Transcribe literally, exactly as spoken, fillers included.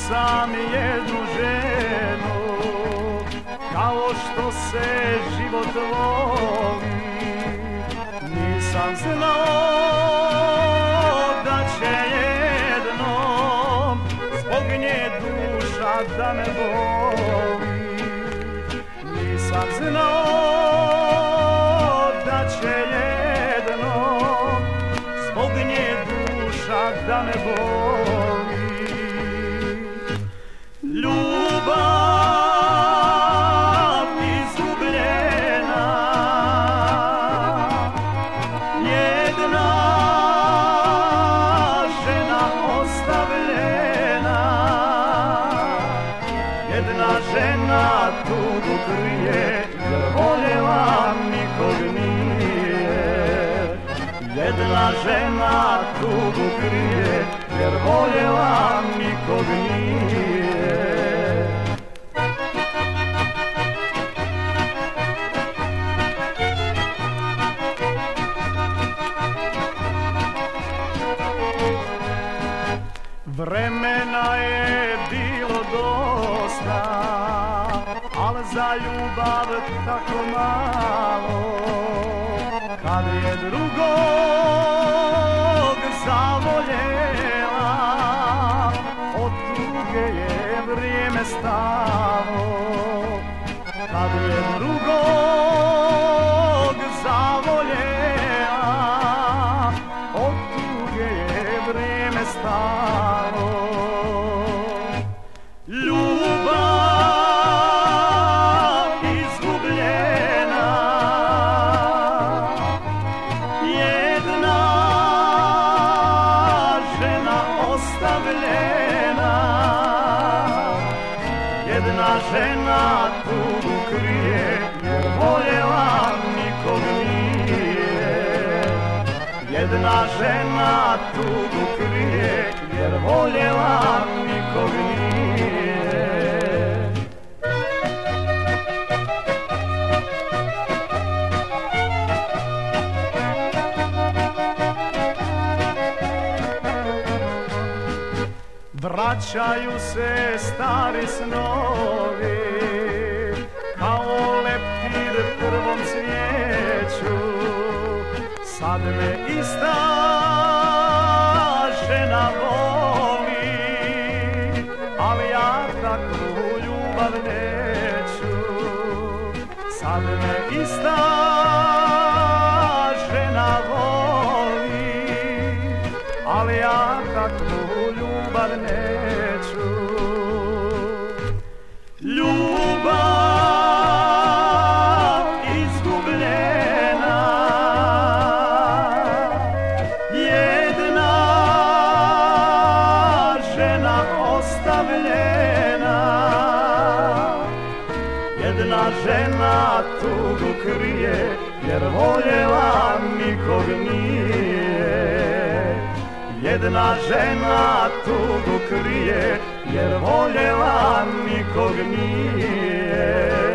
sam jednu ženu, kao što se život voli. Nisam znao da će jednom zbog nje duša da me boli. Nisam znao da će jednom zbog nje duša da me boli. Ljubav izgubljena, jedna žena ostavljena, jedna žena tugu krije, jer voljela nikog nije. Jedna žena tugu krije, jer voljela nikog nije. Vremena je bilo dosta, al za ljubav tako malo. Kad je drugog zavoljela, od tuge je vrijeme stalo. Kad je drugog zavoljela, od tuge je vrijeme stalo. Ljubav izgubljena, jedna žena ostavljena, jedna žena tugu krije, jer voljela nikog nije. Jedna žena tugu krije, jer voljela nikog nije. Vraćaju se stari snovi, kao leptir prvom cvijeću. Sad me ista žena voli, ali ja takvu ljubav neću. Sad me ista žena voli, ali ja takvu ljubav neću. Ljubav izgubljena, jedna žena ostavljena, jedna žena tugu krije, jer voljela nikog nije. Jedna žena tugu krije, jer voljela nikog nije.